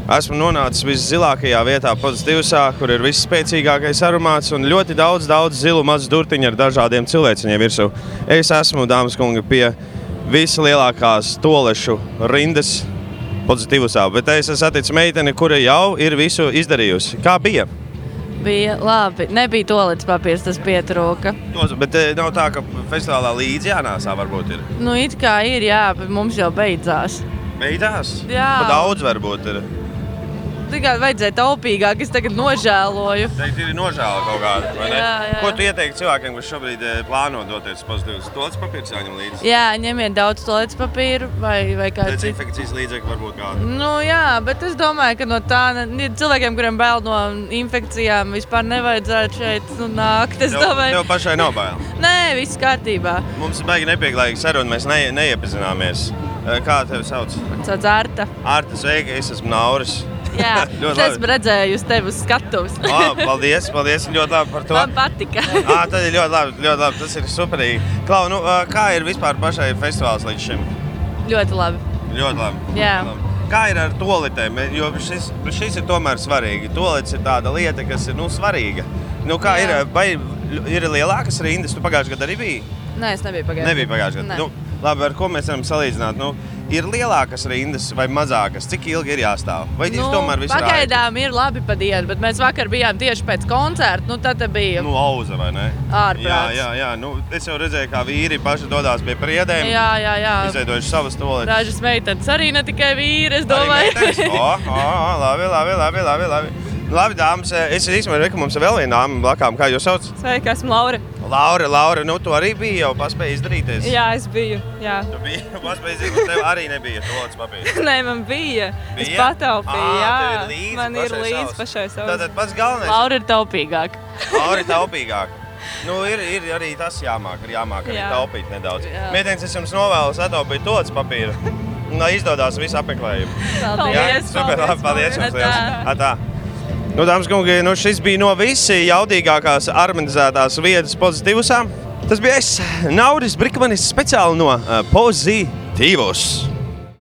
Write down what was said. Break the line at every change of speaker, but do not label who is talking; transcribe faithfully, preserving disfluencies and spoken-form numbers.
Esmu nonācis viszilākajā vietā Pozitīvsā, kur ir visspēcīgākais aromāts un ļoti daudz, daudz zilu mazu durtiņu ar dažādiem cilvēciņiem virsū. Es esmu, dāmas kungi, pie vislielākās tolešu rindas Pozitīvsā, bet es esmu saticis meiteni, kura jau ir visu izdarījusi. Kā bija?
Bija labi. Nebija toaletes papīrs, tas pietrūka.
Bet nav tā, ka festivālā līdzi jānāsā varbūt ir.
Nu, it kā ir, jā, bet mums jau beidzās.
Beidzās?
Jā.
Pa daudz varbūt ir.
Tikai vajadzēja taupīgāk, es tagad nožēloju.
Teikt, ir nožēla kaut kāda, vai ne?
Jā, jā.
Ko tu ieteikti cilvēkiem, kas šobrīd plāno doties Pozitīvs? Toaletes papīrs jāņem līdzi?
Jā, ņemiet daudz toaletes papīru vai, vai kāds cits.
Dezinfekcijas līdzekļi varbūt kāda.
Nu jā, bet es domāju, ka no tā ne- cilvēkiem, kuriem bail no infekcijām, vispār nevajadzētu šeit nu, nākt. Es
Tev,
domāju,
tev pašai nav bail.
nē, viss kārtībā.
Mums ir baigi nepieklājīgi saruna, mēs ne, neiepazināmies. Kā tevi sauc?
Sauc Arta.
Arta, sveika, es esmu Nauris.
Jā,
Ļoti
es
labi.
redzēju uz tevi uz skatuves.
O, paldies, paldies, ļoti labi par to.
Man patika.
Ā, tad ir ļoti labi, ļoti labi, tas ir superīgi. Klau, nu, ā, kā ir vispār pašai festivāls līdz šim?
Ļoti labi.
Ļoti labi.
Jā.
Ļoti labi. Kā ir ar toaletēm? Jo šis, šis ir tomēr svarīgi. Toalets ir tāda lieta, kas ir nu, svarīga. Nu, kā
Jā.
ir, vai ir lielākas rindas? Tu pagājušajā gadā arī biji?
Nē, es nebiju pagājušajā.
Nebija pagājušajā gadā.
Nē.
Nu, labi, ar ko mēs varam salīdzināt? Nu, ir lielākas rindas vai mazākas? Cik ilgi ir jāstāv? Vai
Nu,
tomēr viss ir ātri?
pagaidām ir labi pa dienu, bet mēs vakar bijām tieši pēc koncerta. Nu, tad te bija
Nu, auza, vai ne?
ārprāts.
Jā, jā, jā. Nu, es jau redzēju, kā vīri paši dodās pie priedēm.
jā, jā. jā.
Izveidojuši savas toaletes.
Ražas meitenes arī ne tikai vīri, es
Arī
domāju.
meitenes? O, o, o, labi, labi, labi, labi, labi. Labi, dāmas, es īstenībā reku, mums ir vēl viena dāma blakām. Kā jūs sauc?
Sveika, esmu Laura.
Laura, Laura, nu tu arī biji jau paspēji izdarīties.
Jā, es biju. Jā.
Tu biji paspēji izdarīt, un tev arī nebija toaletes papīrs.
Nē, man bija. Es
Bija?
pataupīju.
Ā,
Jā,
tev ir līdzi
man ir
pašai
līdzi
savs.
pašai savs.
Tātad pats galvenais.
Laura ir taupīgāka.
Laura ir taupīgāk. Nu, ir, ir arī tas jāmāk, ir jāmāk arī
Jā.
taupīt nedaudz.
Jā.
Mēdienas, es jums novēlu sataupīt toaletes papīru. Lai izdodās visu apmeklējumu.
Paldies,
super, labi, paldies jums
paldies.
liels. Atā. Nu, dāmas kungi, nu šis bija no visi jaudīgākās harmonizētās vietas Pozitīvsā. Tas bija es, Nauris Brikmanis, speciāli no uh, Pozitīvs.